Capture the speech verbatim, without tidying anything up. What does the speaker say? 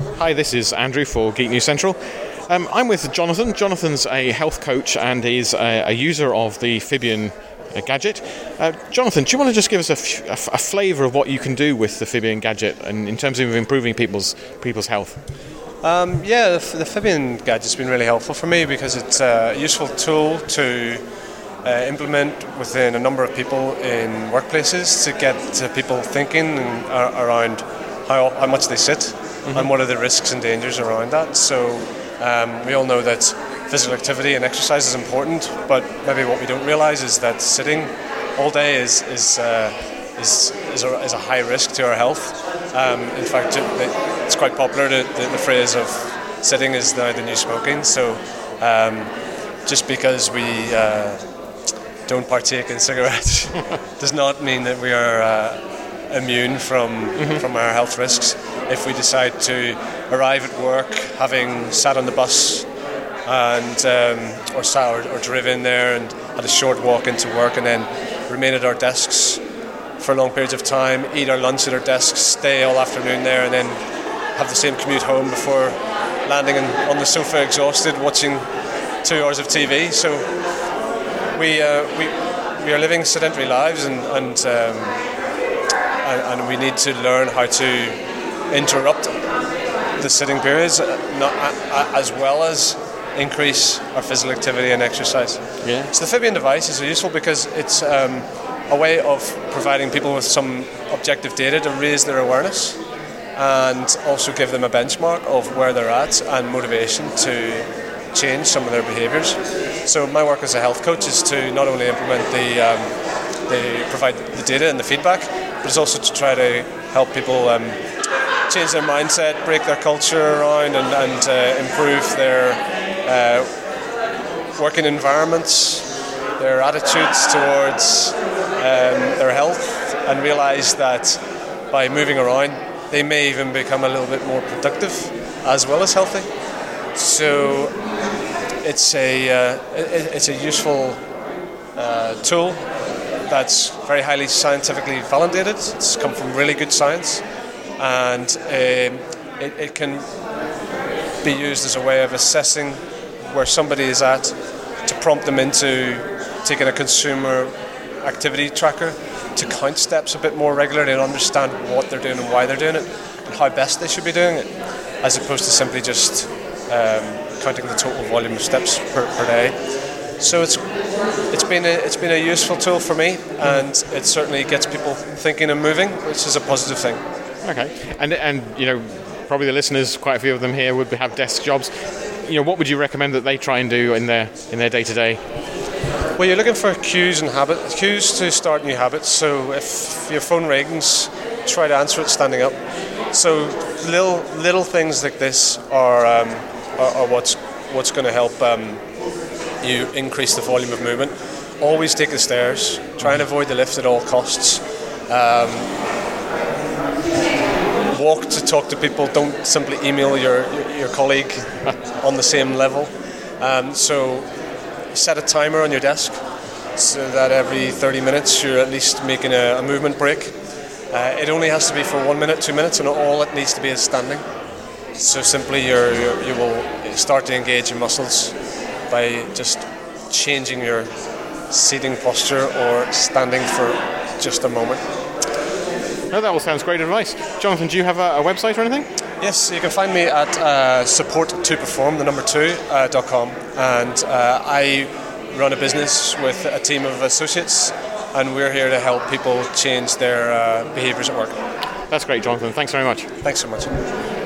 Hi, this is Andrew for Geek News Central. Um, I'm with Jonathan. Jonathan's a health coach and he's a, a user of the Fibion uh, gadget. Uh, Jonathan, do you want to just give us a, f- a, f- a flavour of what you can do with the Fibion gadget and in terms of improving people's people's health? Um, yeah, the, the Fibion gadget's been really helpful for me because it's a useful tool to uh, implement within a number of people in workplaces to get uh, people thinking uh, around how, how much they sit mm-hmm. and what are the risks and dangers around that. So um, we all know that physical activity and exercise is important, but maybe what we don't realise is that sitting all day is is uh, is, is, a, is a high risk to our health. Um, in fact, it's quite popular, the, the, the phrase of sitting is now the new smoking. So um, just because we uh, don't partake in cigarettes does not mean that we are uh, immune from, mm-hmm. from our health risks. If we decide to arrive at work having sat on the bus and um, or, sat, or, or drive in there and had a short walk into work and then remain at our desks for long periods of time, eat our lunch at our desks, stay all afternoon there, and then have the same commute home before landing in, on the sofa exhausted, watching two hours of T V. So we uh, we we are living sedentary lives, and and, um, and and we need to learn how to interrupt the sitting periods, not, uh, as well as increase our physical activity and exercise. Yeah. So the Fibion device is useful because it's Um, a way of providing people with some objective data to raise their awareness and also give them a benchmark of where they're at and motivation to change some of their behaviours. So my work as a health coach is to not only implement the, um, the provide the data and the feedback, but it's also to try to help people um, change their mindset, break their culture around, and, and uh, improve their uh, working environments, their attitudes towards um, their health, and realise that by moving around they may even become a little bit more productive as well as healthy. So it's a uh, it, it's a useful uh, tool that's very highly scientifically validated. It's come from really good science, and um, it, it can be used as a way of assessing where somebody is at to prompt them into taking a consumer activity tracker to count steps a bit more regularly and understand what they're doing and why they're doing it and how best they should be doing it, as opposed to simply just um, counting the total volume of steps per, per day. So it's it's been a, it's been a useful tool for me, and it certainly gets people thinking and moving, which is a positive thing. Okay, and and you know, probably the listeners, quite a few of them here would have desk jobs. You know, what would you recommend that they try and do in their in their day to day? Well, you're looking for cues and habits, cues to start new habits. So if your phone rings, try to answer it standing up. So little little things like this are um, are, are what's what's going to help um, you increase the volume of movement. Always take the stairs. Try and avoid the lift at all costs. Um, walk to talk to people. Don't simply email your your, your colleague on the same level. Um, so. Set a timer on your desk so that every thirty minutes you're at least making a, a movement break. Uh, it only has to be for one minute, two minutes, and all it needs to be is standing. So simply you're, you're, you will start to engage your muscles by just changing your seating posture or standing for just a moment. No, that all sounds great advice. Jonathan, do you have a, a website or anything? Yes, you can find me at uh, support to perform, the number two, uh, dot com, and uh, I run a business with a team of associates, and we're here to help people change their uh, behaviours at work. That's great, Jonathan. Thanks very much. Thanks so much.